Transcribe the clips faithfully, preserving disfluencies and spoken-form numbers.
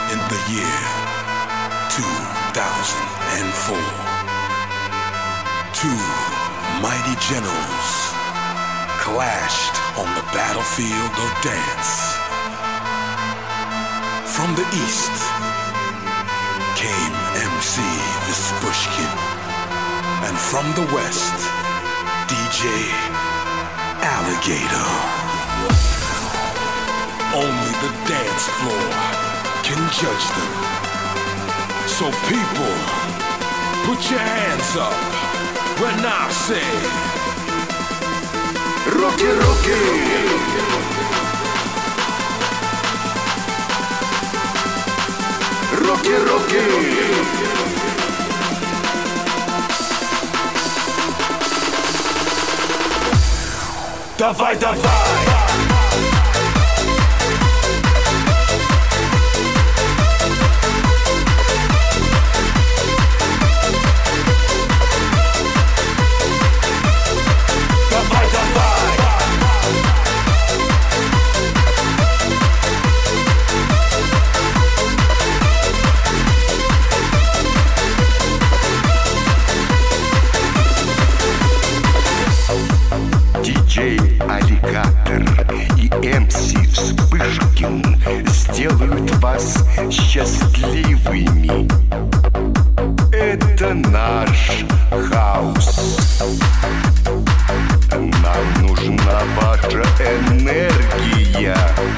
in the year two thousand four. Two mighty generals clashed on the battlefield of dance. From the east came M C Vispushkin, and from the west, D J Alligator. Only the dance floor can judge them. So people, put your hands up when I say Руки, руки! Руки, руки! Давай, давай! Аллигатор и эм си Вспышкин сделают вас счастливыми. Это наш хаус. Нам нужна ваша энергия.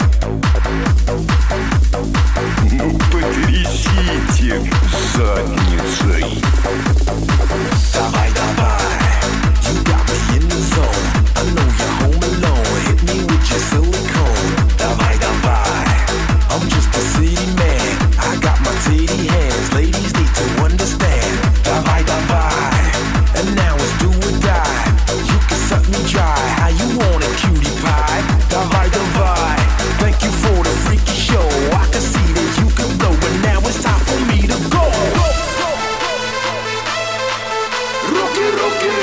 Ну, потрясите задницей. Давай, давай, you got me in the zone. I know you're home alone. Hit me with your silicone. Давай, давай, I'm just a city man. I got my titty hands. Ladies need to understand. Давай, давай, and now it's do or die. You can suck me dry. How you want it, cutie pie? Давай, давай, thank you for the freaky show. I can see that you can blow, but now it's time for me to go. Руки, руки!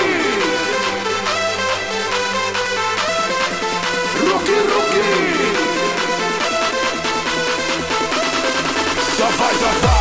Руки, руки! Давай, давай!